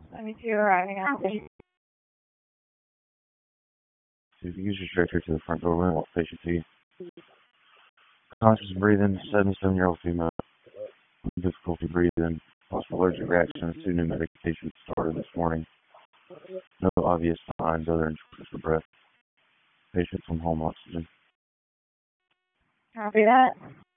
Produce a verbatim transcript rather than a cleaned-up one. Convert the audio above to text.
seventy-two arriving at the So if you use your stretcher to the front doorway, walk patient to you. Conscious breathing, seventy-seven-year-old female. Difficulty breathing. Possible allergic reactions to new medication started this morning. No obvious signs other than shortness of breath. Patient from home oxygen. Copy that.